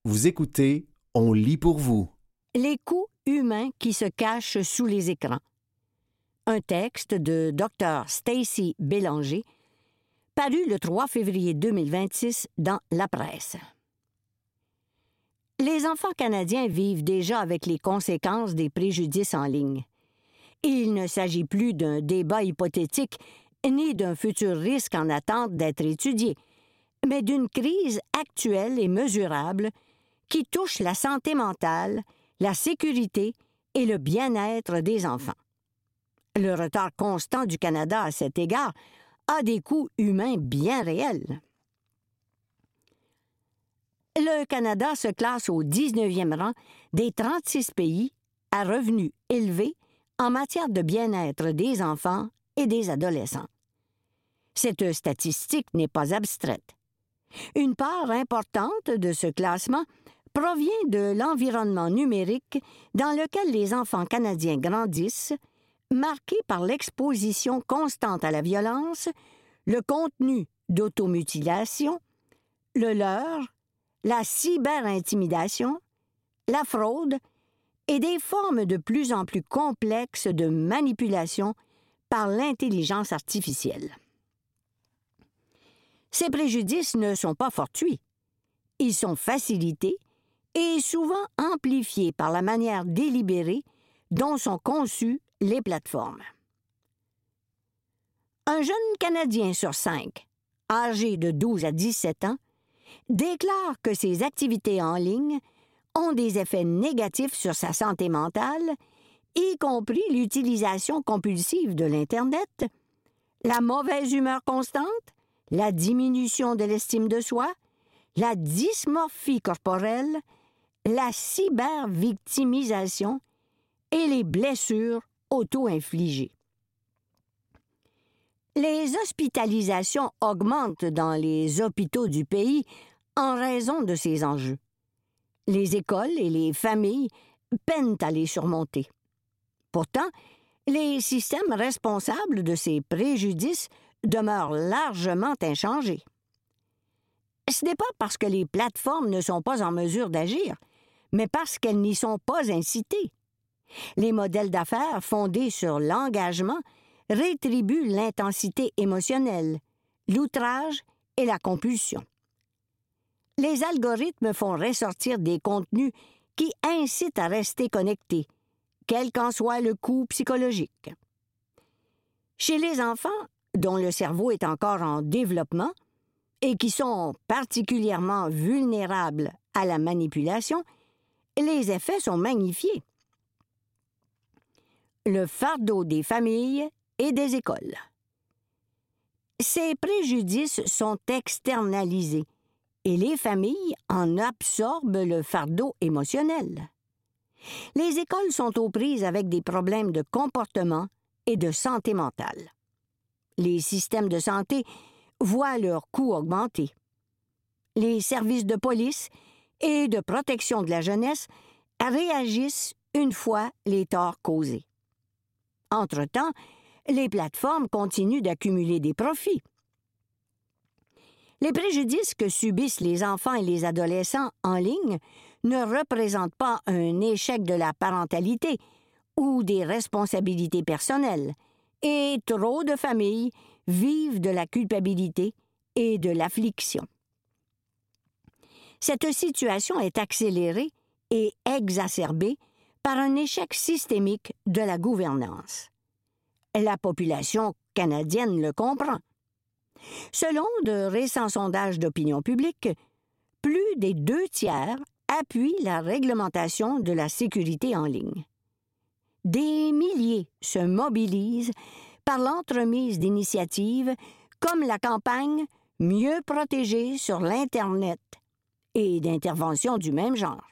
Vous écoutez, on lit pour vous. Les coûts humains qui se cachent sous les écrans. Un texte de Dr. Stacy Bélanger, paru le 3 février 2026 dans La Presse. Les enfants canadiens vivent déjà avec les conséquences des préjudices en ligne. Il ne s'agit plus d'un débat hypothétique ni d'un futur risque en attente d'être étudié, mais d'une crise actuelle et mesurable qui touche la santé mentale, la sécurité et le bien-être des enfants. Le retard constant du Canada à cet égard a des coûts humains bien réels. Le Canada se classe au 19e rang des 36 pays à revenus élevés en matière de bien-être des enfants et des adolescents. Cette statistique n'est pas abstraite. Une part importante de ce classement provient de l'environnement numérique dans lequel les enfants canadiens grandissent, marqués par l'exposition constante à la violence, le contenu d'automutilation, le leurre, la cyberintimidation, la fraude et des formes de plus en plus complexes de manipulation par l'intelligence artificielle. Ces préjudices ne sont pas fortuits. Ils sont facilités et souvent amplifiés par la manière délibérée dont sont conçues les plateformes. Un jeune Canadien sur 5, âgé de 12 à 17 ans, déclare que ses activités en ligne ont des effets négatifs sur sa santé mentale, y compris l'utilisation compulsive de l'Internet, la mauvaise humeur constante, la diminution de l'estime de soi, la dysmorphie corporelle, la cybervictimisation et les blessures auto-infligées. Les hospitalisations augmentent dans les hôpitaux du pays en raison de ces enjeux. Les écoles et les familles peinent à les surmonter. Pourtant, les systèmes responsables de ces préjudices demeurent largement inchangés. Ce n'est pas parce que les plateformes ne sont pas en mesure d'agir, mais parce qu'elles n'y sont pas incitées. Les modèles d'affaires fondés sur l'engagement rétribuent l'intensité émotionnelle, l'outrage et la compulsion. Les algorithmes font ressortir des contenus qui incitent à rester connectés, quel qu'en soit le coût psychologique. Chez les enfants, dont le cerveau est encore en développement et qui sont particulièrement vulnérables à la manipulation, les effets sont magnifiés. Le fardeau des familles et des écoles. Ces préjudices sont externalisés et les familles en absorbent le fardeau émotionnel. Les écoles sont aux prises avec des problèmes de comportement et de santé mentale. Les systèmes de santé voient leurs coûts augmenter. Les services de police et de protection de la jeunesse réagissent une fois les torts causés. Entre-temps, les plateformes continuent d'accumuler des profits. Les préjudices que subissent les enfants et les adolescents en ligne ne représentent pas un échec de la parentalité ou des responsabilités personnelles, et trop de familles vivent de la culpabilité et de l'affliction. Cette situation est accélérée et exacerbée par un échec systémique de la gouvernance. La population canadienne le comprend. Selon de récents sondages d'opinion publique, plus des 2/3 appuient la réglementation de la sécurité en ligne. Des milliers se mobilisent par l'entremise d'initiatives comme la campagne « Mieux protéger sur l'Internet » et d'interventions du même genre.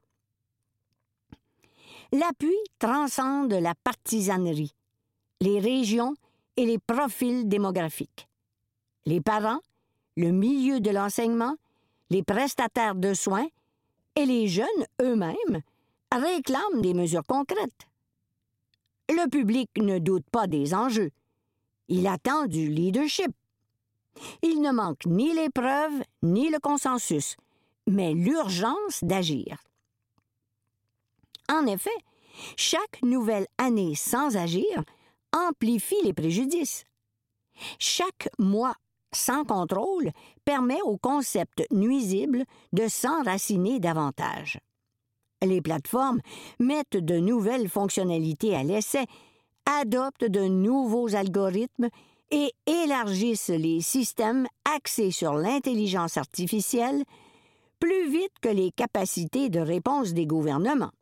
L'appui transcende la partisanerie, les régions et les profils démographiques. Les parents, le milieu de l'enseignement, les prestataires de soins et les jeunes eux-mêmes réclament des mesures concrètes. Le public ne doute pas des enjeux. Il attend du leadership. Il ne manque ni les preuves ni le consensus, mais l'urgence d'agir. En effet, chaque nouvelle année sans agir amplifie les préjudices. Chaque mois sans contrôle permet au concept nuisible de s'enraciner davantage. Les plateformes mettent de nouvelles fonctionnalités à l'essai, adoptent de nouveaux algorithmes et élargissent les systèmes axés sur l'intelligence artificielle plus vite que les capacités de réponse des gouvernements.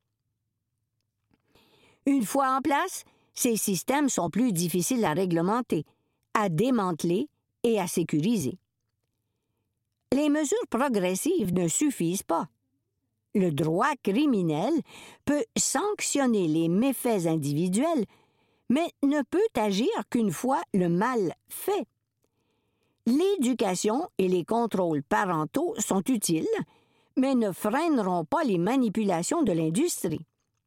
Une fois en place, ces systèmes sont plus difficiles à réglementer, à démanteler et à sécuriser. Les mesures progressives ne suffisent pas. Le droit criminel peut sanctionner les méfaits individuels, mais ne peut agir qu'une fois le mal fait. L'éducation et les contrôles parentaux sont utiles, mais ne freineront pas les manipulations de l'industrie.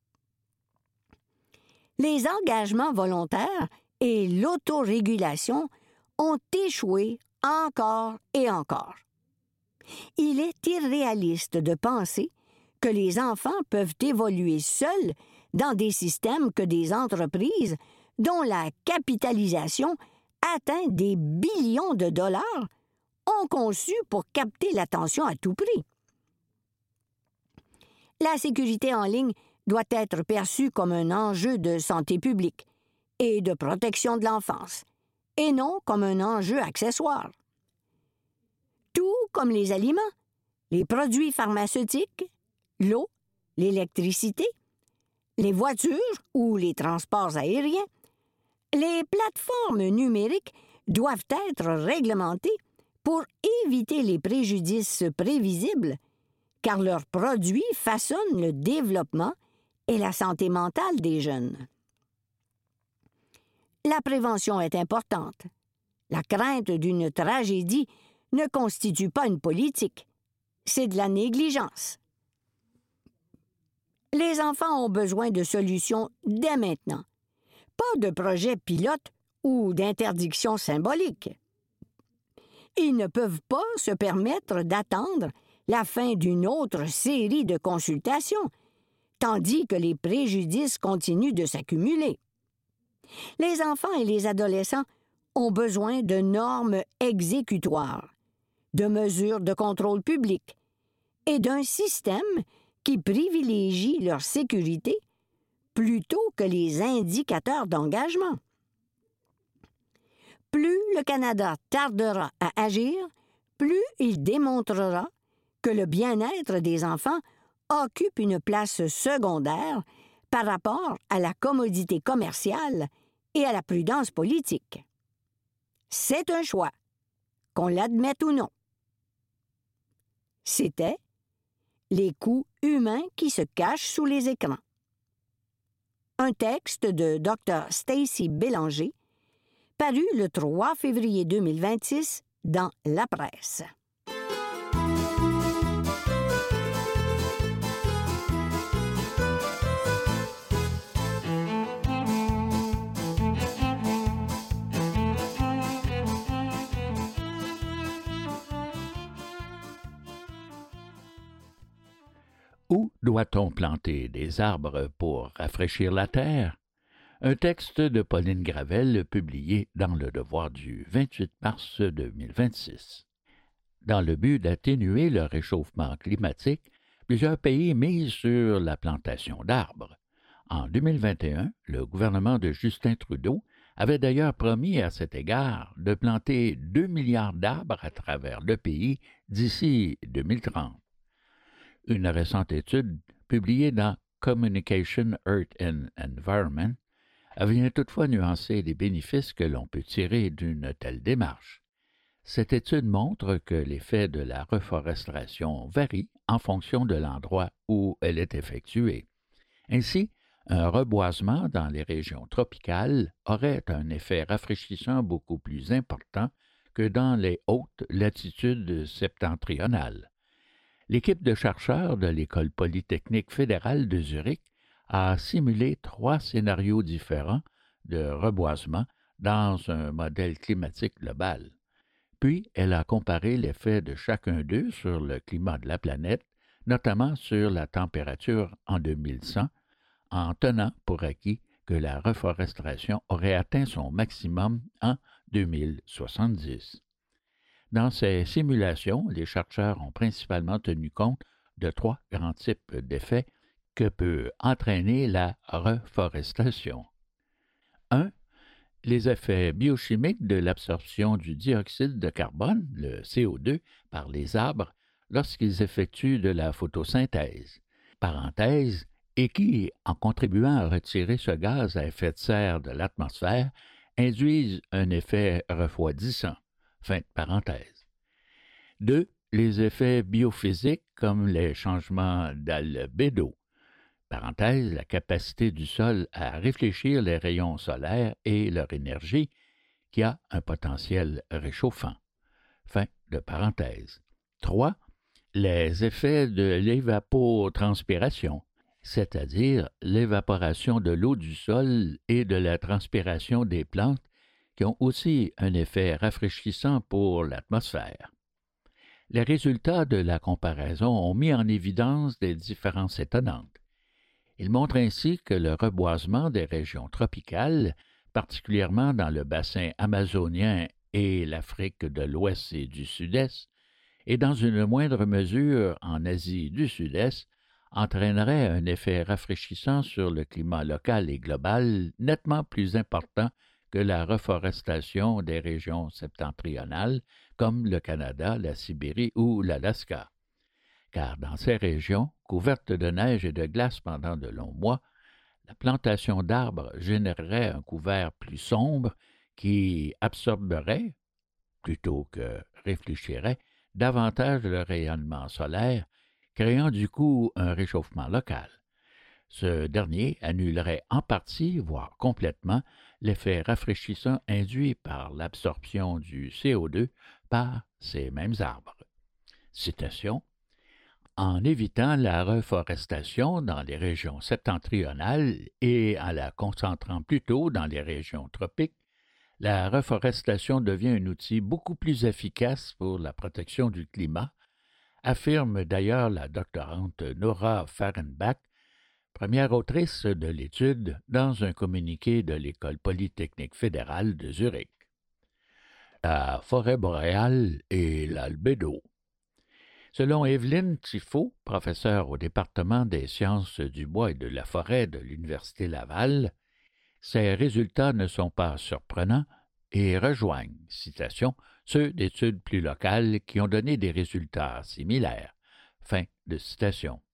Les engagements volontaires et l'autorégulation ont échoué encore et encore. Il est irréaliste de penser que les enfants peuvent évoluer seuls dans des systèmes que des entreprises dont la capitalisation atteint des billions de dollars ont conçu pour capter l'attention à tout prix. La sécurité en ligne doit être perçue comme un enjeu de santé publique et de protection de l'enfance, et non comme un enjeu accessoire. Tout comme les aliments, les produits pharmaceutiques, l'eau, l'électricité, les voitures ou les transports aériens, les plateformes numériques doivent être réglementées pour éviter les préjudices prévisibles, car leurs produits façonnent le développement et la santé mentale des jeunes. La prévention est importante. La crainte d'une tragédie ne constitue pas une politique, c'est de la négligence. Les enfants ont besoin de solutions dès maintenant, pas de projets pilotes ou d'interdictions symboliques. Ils ne peuvent pas se permettre d'attendre la fin d'une autre série de consultations, tandis que les préjudices continuent de s'accumuler. Les enfants et les adolescents ont besoin de normes exécutoires, de mesures de contrôle public et d'un système qui privilégie leur sécurité plutôt que les indicateurs d'engagement. Plus le Canada tardera à agir, plus il démontrera que le bien-être des enfants occupe une place secondaire par rapport à la commodité commerciale et à la prudence politique. C'est un choix, qu'on l'admette ou non. C'était les coûts humains qui se cachent sous les écrans. Un texte de Dr. Stacy Bélanger, paru le 3 février 2026 dans La Presse. Où doit-on planter des arbres pour rafraîchir la terre? Un texte de Pauline Gravel publié dans Le Devoir du 28 mars 2026. Dans le but d'atténuer le réchauffement climatique, plusieurs pays misent sur la plantation d'arbres. En 2021, le gouvernement de Justin Trudeau avait d'ailleurs promis à cet égard de planter 2 milliards d'arbres à travers le pays d'ici 2030. Une récente étude publiée dans Communication, Earth and Environment vient toutefois nuancer les bénéfices que l'on peut tirer d'une telle démarche. Cette étude montre que l'effet de la reforestation varie en fonction de l'endroit où elle est effectuée. Ainsi, un reboisement dans les régions tropicales aurait un effet rafraîchissant beaucoup plus important que dans les hautes latitudes septentrionales. L'équipe de chercheurs de l'École polytechnique fédérale de Zurich a simulé 3 scénarios différents de reboisement dans un modèle climatique global. Puis, elle a comparé l'effet de chacun d'eux sur le climat de la planète, notamment sur la température en 2100, en tenant pour acquis que la reforestation aurait atteint son maximum en 2070. Dans ces simulations, les chercheurs ont principalement tenu compte de 3 grands types d'effets que peut entraîner la reforestation. 1. Les effets biochimiques de l'absorption du dioxyde de carbone, le CO2, par les arbres lorsqu'ils effectuent de la photosynthèse. Parenthèse, et qui, en contribuant à retirer ce gaz à effet de serre de l'atmosphère, induisent un effet refroidissant. Fin de parenthèse. 2. Les effets biophysiques comme les changements d'albédo. Parenthèse, la capacité du sol à réfléchir les rayons solaires et leur énergie qui a un potentiel réchauffant. Fin de parenthèse. 3. Les effets de l'évapotranspiration, c'est-à-dire l'évaporation de l'eau du sol et de la transpiration des plantes qui ont aussi un effet rafraîchissant pour l'atmosphère. Les résultats de la comparaison ont mis en évidence des différences étonnantes. Ils montrent ainsi que le reboisement des régions tropicales, particulièrement dans le bassin amazonien et l'Afrique de l'Ouest et du Sud-Est, et dans une moindre mesure en Asie du Sud-Est, entraînerait un effet rafraîchissant sur le climat local et global nettement plus important que la reforestation des régions septentrionales comme le Canada, la Sibérie ou l'Alaska. Car dans ces régions, couvertes de neige et de glace pendant de longs mois, la plantation d'arbres générerait un couvert plus sombre qui absorberait, plutôt que réfléchirait, davantage le rayonnement solaire, créant du coup un réchauffement local. Ce dernier annulerait en partie, voire complètement, l'effet rafraîchissant induit par l'absorption du CO2 par ces mêmes arbres. Citation. En évitant la reforestation dans les régions septentrionales et en la concentrant plutôt dans les régions tropiques, la reforestation devient un outil beaucoup plus efficace pour la protection du climat, affirme d'ailleurs la doctorante Nora Fahrenbach, première autrice de l'étude, dans un communiqué de l'École polytechnique fédérale de Zurich. La forêt boréale et l'albédo. Selon Evelyne Tifo, professeure au département des sciences du bois et de la forêt de l'Université Laval, ces résultats ne sont pas surprenants et rejoignent, citation, ceux d'études plus locales qui ont donné des résultats similaires. Fin de citation.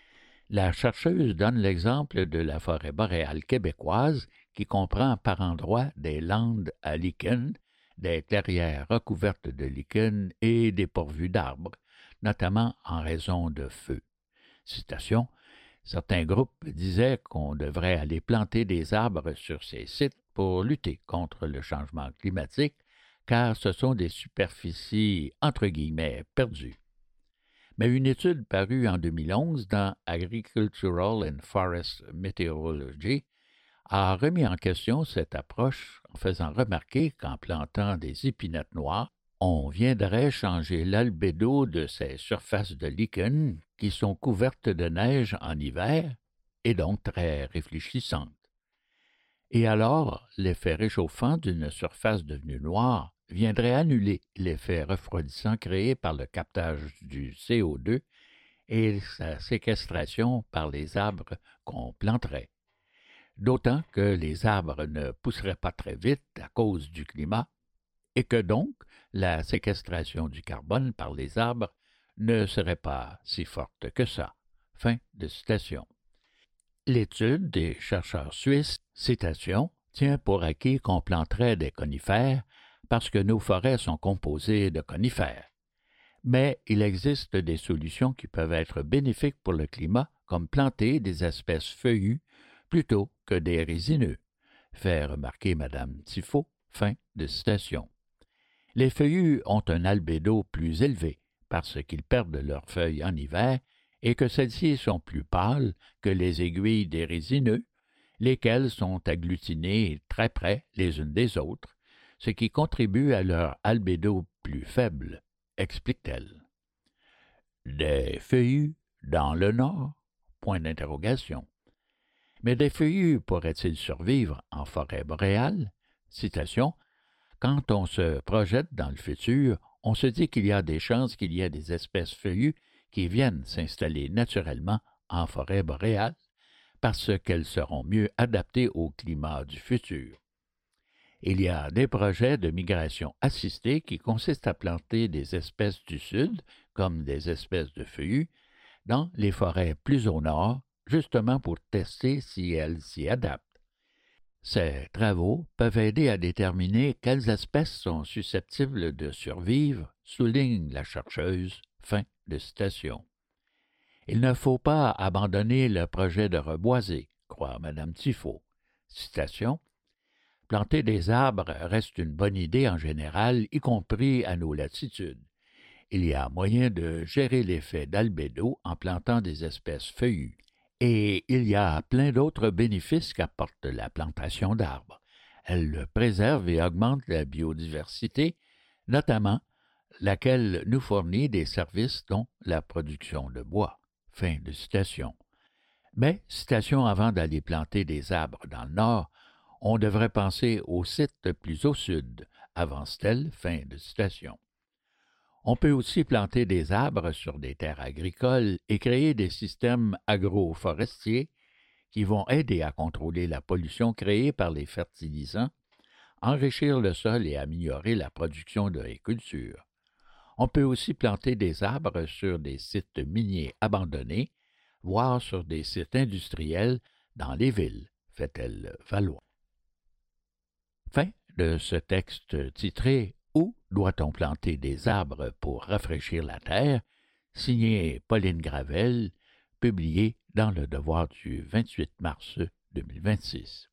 La chercheuse donne l'exemple de la forêt boréale québécoise qui comprend par endroits des landes à lichen, des clairières recouvertes de lichen et dépourvues d'arbres, notamment en raison de feux. Citation. Certains groupes disaient qu'on devrait aller planter des arbres sur ces sites pour lutter contre le changement climatique, car ce sont des superficies entre guillemets perdues. Mais une étude parue en 2011 dans Agricultural and Forest Meteorology a remis en question cette approche en faisant remarquer qu'en plantant des épinettes noires, on viendrait changer l'albédo de ces surfaces de lichen qui sont couvertes de neige en hiver et donc très réfléchissantes. Et alors, l'effet réchauffant d'une surface devenue noire viendrait annuler l'effet refroidissant créé par le captage du CO2 et sa séquestration par les arbres qu'on planterait. D'autant que les arbres ne pousseraient pas très vite à cause du climat et que donc la séquestration du carbone par les arbres ne serait pas si forte que ça. Fin de citation. L'étude des chercheurs suisses, citation, tient pour acquis qu'on planterait des conifères parce que nos forêts sont composées de conifères. Mais il existe des solutions qui peuvent être bénéfiques pour le climat, comme planter des espèces feuillues plutôt que des résineux, fait remarquer Mme Tifo. Fin de citation. Les feuillus ont un albédo plus élevé parce qu'ils perdent leurs feuilles en hiver et que celles-ci sont plus pâles que les aiguilles des résineux, lesquelles sont agglutinées très près les unes des autres, ce qui contribue à leur albédo plus faible, explique-t-elle. Des feuillus dans le nord? Point d'interrogation. Mais des feuillus pourraient-ils survivre en forêt boréale? Citation. Quand on se projette dans le futur, on se dit qu'il y a des chances qu'il y ait des espèces feuillues qui viennent s'installer naturellement en forêt boréale parce qu'elles seront mieux adaptées au climat du futur. Il y a des projets de migration assistée qui consistent à planter des espèces du sud, comme des espèces de feuillus, dans les forêts plus au nord, justement pour tester si elles s'y adaptent. Ces travaux peuvent aider à déterminer quelles espèces sont susceptibles de survivre, souligne la chercheuse. Fin de citation. Il ne faut pas abandonner le projet de reboiser, croit Mme Tifo. Citation. Planter des arbres reste une bonne idée en général, y compris à nos latitudes. Il y a moyen de gérer l'effet d'albédo en plantant des espèces feuillues. Et il y a plein d'autres bénéfices qu'apporte la plantation d'arbres. Elle préserve et augmente la biodiversité, notamment laquelle nous fournit des services dont la production de bois. Fin de citation. Mais, citation avant d'aller planter des arbres dans le nord, on devrait penser aux sites plus au sud, avance-t-elle. Fin de citation. On peut aussi planter des arbres sur des terres agricoles et créer des systèmes agroforestiers qui vont aider à contrôler la pollution créée par les fertilisants, enrichir le sol et améliorer la production de l'agriculture. On peut aussi planter des arbres sur des sites miniers abandonnés, voire sur des sites industriels dans les villes, fait-elle valoir. Fin de ce texte titré « Où doit-on planter des arbres pour rafraîchir la terre ?» signé Pauline Gravel, publié dans Le Devoir du 28 mars 2026.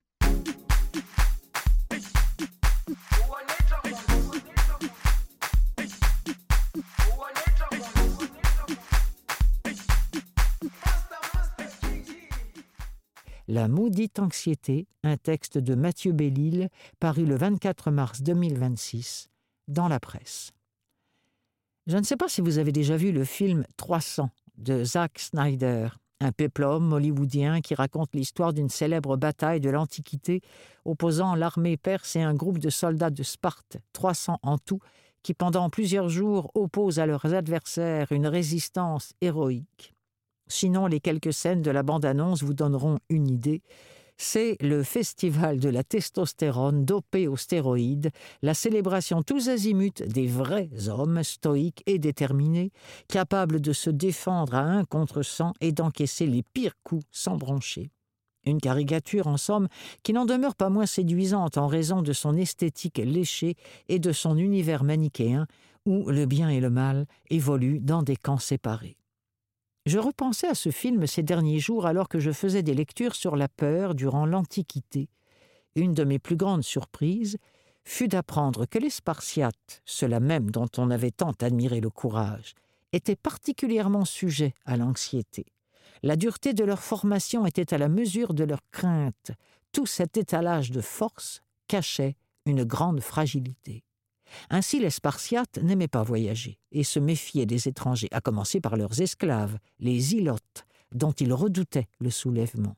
La maudite anxiété, un texte de Mathieu Bellil, paru le 24 mars 2026, dans la presse. Je ne sais pas si vous avez déjà vu le film 300 de Zack Snyder, un péplum hollywoodien qui raconte l'histoire d'une célèbre bataille de l'Antiquité opposant l'armée perse et un groupe de soldats de Sparte, 300 en tout, qui pendant plusieurs jours opposent à leurs adversaires une résistance héroïque. Sinon, les quelques scènes de la bande-annonce vous donneront une idée. C'est le festival de la testostérone dopée aux stéroïdes, la célébration tous azimuts des vrais hommes stoïques et déterminés, capables de se défendre à 1 contre 100 et d'encaisser les pires coups sans broncher. Une caricature, en somme, qui n'en demeure pas moins séduisante en raison de son esthétique léchée et de son univers manichéen, où le bien et le mal évoluent dans des camps séparés. Je repensais à ce film ces derniers jours alors que je faisais des lectures sur la peur durant l'Antiquité. Une de mes plus grandes surprises fut d'apprendre que les Spartiates, ceux-là même dont on avait tant admiré le courage, étaient particulièrement sujets à l'anxiété. La dureté de leur formation était à la mesure de leur crainte. Tout cet étalage de force cachait une grande fragilité. Ainsi, les Spartiates n'aimaient pas voyager et se méfiaient des étrangers, à commencer par leurs esclaves, les ilotes, dont ils redoutaient le soulèvement.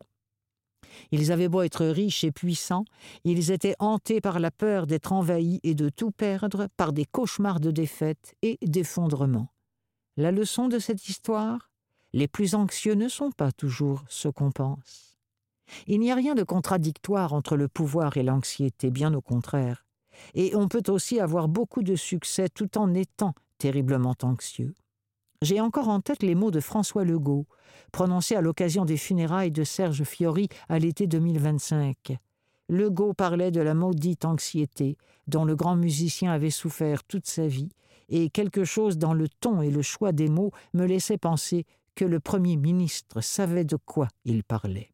Ils avaient beau être riches et puissants, ils étaient hantés par la peur d'être envahis et de tout perdre, par des cauchemars de défaite et d'effondrement. La leçon de cette histoire ? Les plus anxieux ne sont pas toujours ce qu'on pense. Il n'y a rien de contradictoire entre le pouvoir et l'anxiété, bien au contraire. Et on peut aussi avoir beaucoup de succès tout en étant terriblement anxieux. J'ai encore en tête les mots de François Legault, prononcés à l'occasion des funérailles de Serge Fiori à l'été 2025. Legault parlait de la maudite anxiété dont le grand musicien avait souffert toute sa vie, et quelque chose dans le ton et le choix des mots me laissait penser que le Premier ministre savait de quoi il parlait.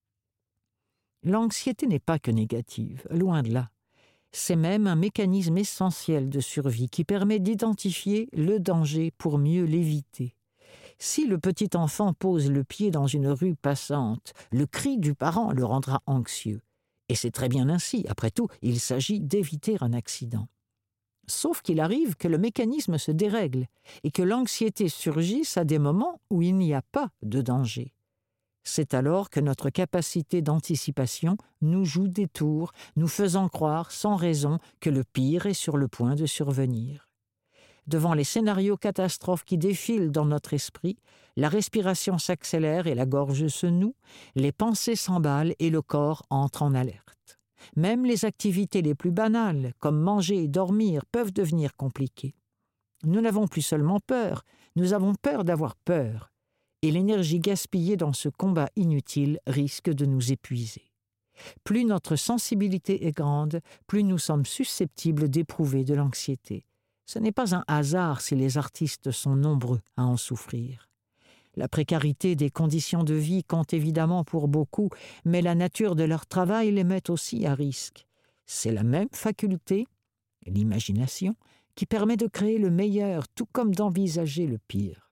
L'anxiété n'est pas que négative, loin de là. C'est même un mécanisme essentiel de survie qui permet d'identifier le danger pour mieux l'éviter. Si le petit enfant pose le pied dans une rue passante, le cri du parent le rendra anxieux. Et c'est très bien ainsi, après tout, il s'agit d'éviter un accident. sauf qu'il arrive que le mécanisme se dérègle et que l'anxiété surgisse à des moments où il n'y a pas de danger. C'est alors que notre capacité d'anticipation nous joue des tours, nous faisant croire sans raison que le pire est sur le point de survenir. Devant les scénarios catastrophes qui défilent dans notre esprit, la respiration s'accélère et la gorge se noue, les pensées s'emballent et le corps entre en alerte. Même les activités les plus banales, comme manger et dormir, peuvent devenir compliquées. Nous n'avons plus seulement peur, nous avons peur d'avoir peur. Et l'énergie gaspillée dans ce combat inutile risque de nous épuiser. Plus notre sensibilité est grande, plus nous sommes susceptibles d'éprouver de l'anxiété. Ce n'est pas un hasard si les artistes sont nombreux à en souffrir. La précarité des conditions de vie compte évidemment pour beaucoup, mais la nature de leur travail les met aussi à risque. C'est la même faculté, l'imagination, qui permet de créer le meilleur, tout comme d'envisager le pire.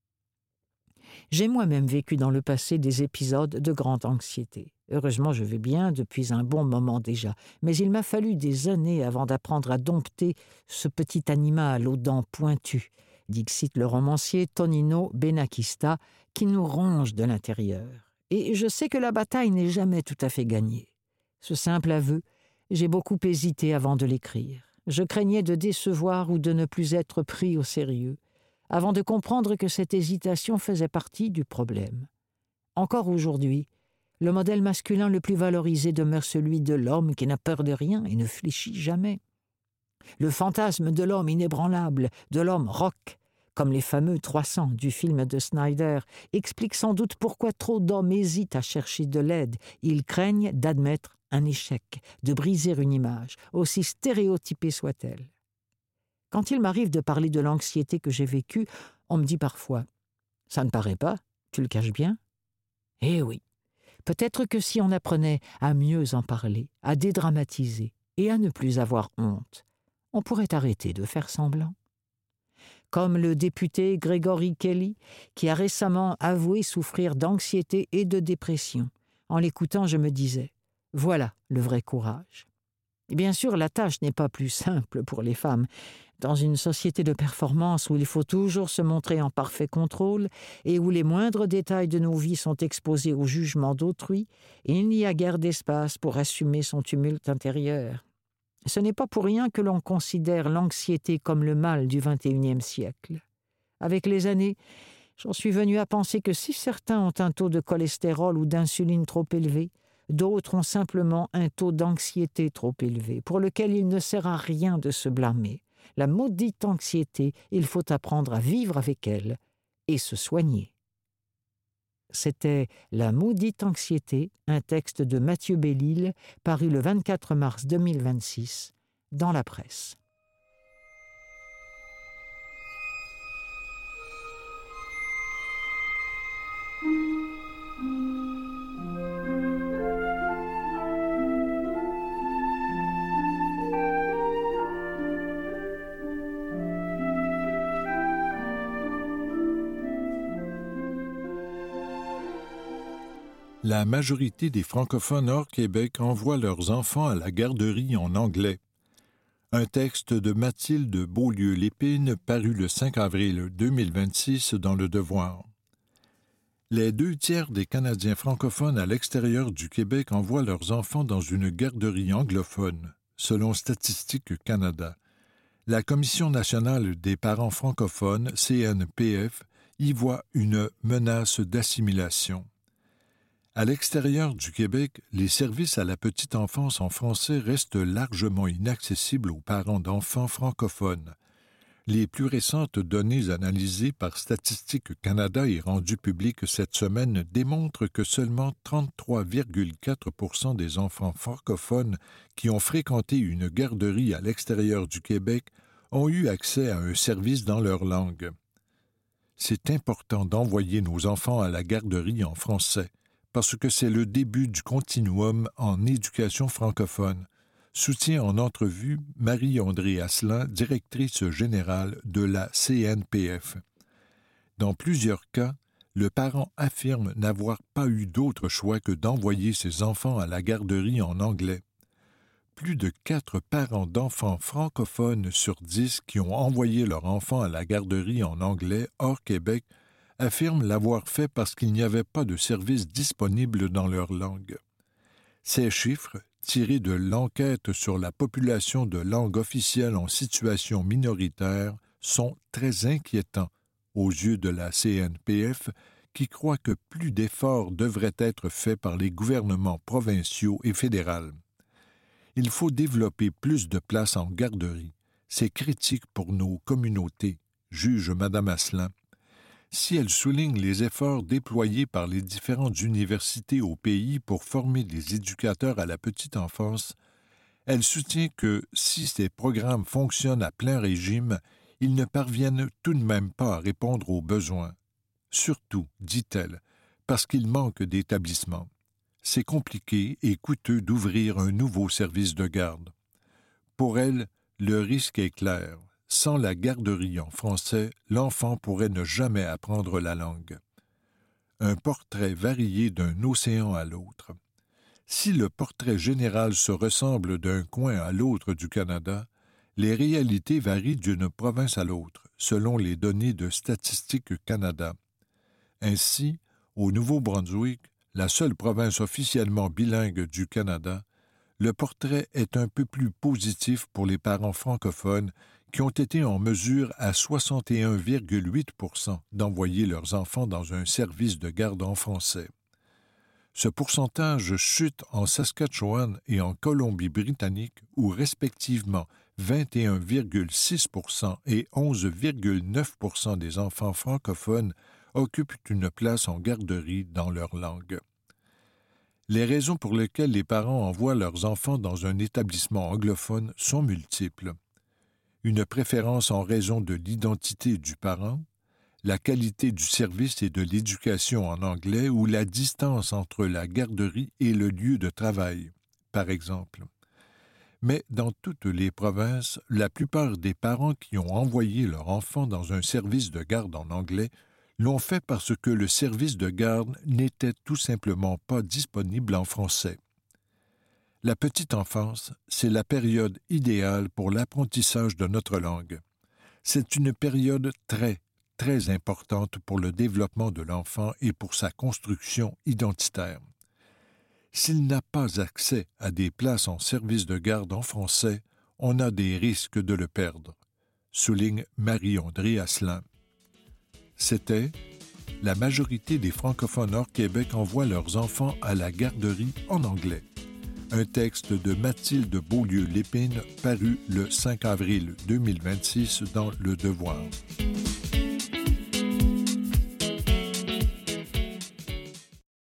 J'ai moi-même vécu dans le passé des épisodes de grande anxiété. Heureusement, je vais bien depuis un bon moment déjà, mais il m'a fallu des années avant d'apprendre à dompter ce petit animal aux dents pointues, dixit le romancier Tonino Benakista, qui nous ronge de l'intérieur. Et je sais que la bataille n'est jamais tout à fait gagnée. Ce simple aveu, j'ai beaucoup hésité avant de l'écrire. Je craignais de décevoir ou de ne plus être pris au sérieux, avant de comprendre que cette hésitation faisait partie du problème. Encore aujourd'hui, le modèle masculin le plus valorisé demeure celui de l'homme qui n'a peur de rien et ne fléchit jamais. Le fantasme de l'homme inébranlable, de l'homme rock, comme les fameux 300 du film de Snyder, explique sans doute pourquoi trop d'hommes hésitent à chercher de l'aide. Ils craignent d'admettre un échec, de briser une image, aussi stéréotypée soit-elle. Quand il m'arrive de parler de l'anxiété que j'ai vécue, on me dit parfois « Ça ne paraît pas, tu le caches bien ?» Eh oui, peut-être que si on apprenait à mieux en parler, à dédramatiser et à ne plus avoir honte, on pourrait arrêter de faire semblant. Comme le député Gregory Kelly, qui a récemment avoué souffrir d'anxiété et de dépression. En l'écoutant, je me disais « Voilà le vrai courage ». Et bien sûr, la tâche n'est pas plus simple pour les femmes. Dans une société de performance où il faut toujours se montrer en parfait contrôle et où les moindres détails de nos vies sont exposés au jugement d'autrui, il n'y a guère d'espace pour assumer son tumulte intérieur. Ce n'est pas pour rien que l'on considère l'anxiété comme le mal du XXIe siècle. Avec les années, j'en suis venu à penser que si certains ont un taux de cholestérol ou d'insuline trop élevé, d'autres ont simplement un taux d'anxiété trop élevé, pour lequel il ne sert à rien de se blâmer. La maudite anxiété, il faut apprendre à vivre avec elle et se soigner. C'était La maudite anxiété, un texte de Mathieu Bellil, paru le 24 mars 2026 dans la presse. La majorité des francophones hors Québec envoient leurs enfants à la garderie en anglais. Un texte de Mathilde Beaulieu-Lépine paru le 5 avril 2026 dans Le Devoir. Les 2/3 des Canadiens francophones à l'extérieur du Québec envoient leurs enfants dans une garderie anglophone, selon Statistique Canada. La Commission nationale des parents francophones, CNPF, y voit une menace d'assimilation. À l'extérieur du Québec, les services à la petite enfance en français restent largement inaccessibles aux parents d'enfants francophones. Les plus récentes données analysées par Statistique Canada et rendues publiques cette semaine démontrent que seulement 33,4% des enfants francophones qui ont fréquenté une garderie à l'extérieur du Québec ont eu accès à un service dans leur langue. C'est important d'envoyer nos enfants à la garderie en français, parce que c'est le début du continuum en éducation francophone, soutient en entrevue Marie-Andrée Asselin, directrice générale de la CNPF. Dans plusieurs cas, le parent affirme n'avoir pas eu d'autre choix que d'envoyer ses enfants à la garderie en anglais. plus de 4 parents d'enfants francophones sur 10 qui ont envoyé leur enfant à la garderie en anglais hors Québec affirment l'avoir fait parce qu'il n'y avait pas de service disponible dans leur langue. Ces chiffres, tirés de l'enquête sur la population de langue officielle en situation minoritaire, sont très inquiétants aux yeux de la CNPF, qui croit que plus d'efforts devraient être faits par les gouvernements provinciaux et fédéraux. Il faut développer plus de places en garderie. C'est critique pour nos communautés, juge Mme Asselin. Si elle souligne les efforts déployés par les différentes universités au pays pour former des éducateurs à la petite enfance, elle soutient que si ces programmes fonctionnent à plein régime, ils ne parviennent tout de même pas à répondre aux besoins. Surtout, dit-elle, parce qu'il manque d'établissements. C'est compliqué et coûteux d'ouvrir un nouveau service de garde. Pour elle, le risque est clair. Sans la garderie en français, l'enfant pourrait ne jamais apprendre la langue. Un portrait varié d'un océan à l'autre. Si le portrait général se ressemble d'un coin à l'autre du Canada, les réalités varient d'une province à l'autre, selon les données de Statistique Canada. Ainsi, au Nouveau-Brunswick, la seule province officiellement bilingue du Canada, le portrait est un peu plus positif pour les parents francophones qui ont été en mesure à 61,8% d'envoyer leurs enfants dans un service de garde en français. Ce pourcentage chute en Saskatchewan et en Colombie-Britannique, où respectivement 21,6% et 11,9% des enfants francophones occupent une place en garderie dans leur langue. Les raisons pour lesquelles les parents envoient leurs enfants dans un établissement anglophone sont multiples. Une préférence en raison de l'identité du parent, la qualité du service et de l'éducation en anglais ou la distance entre la garderie et le lieu de travail, par exemple. Mais dans toutes les provinces, la plupart des parents qui ont envoyé leur enfant dans un service de garde en anglais l'ont fait parce que le service de garde n'était tout simplement pas disponible en français. La petite enfance, c'est la période idéale pour l'apprentissage de notre langue. C'est une période très importante pour le développement de l'enfant et pour sa construction identitaire. S'il n'a pas accès à des places en service de garde en français, on a des risques de le perdre, souligne Marie-Andrée Asselin. C'était « La majorité des francophones hors Québec envoient leurs enfants à la garderie en anglais ». Un texte de Mathilde Beaulieu-Lépine paru le 5 avril 2026 dans Le Devoir.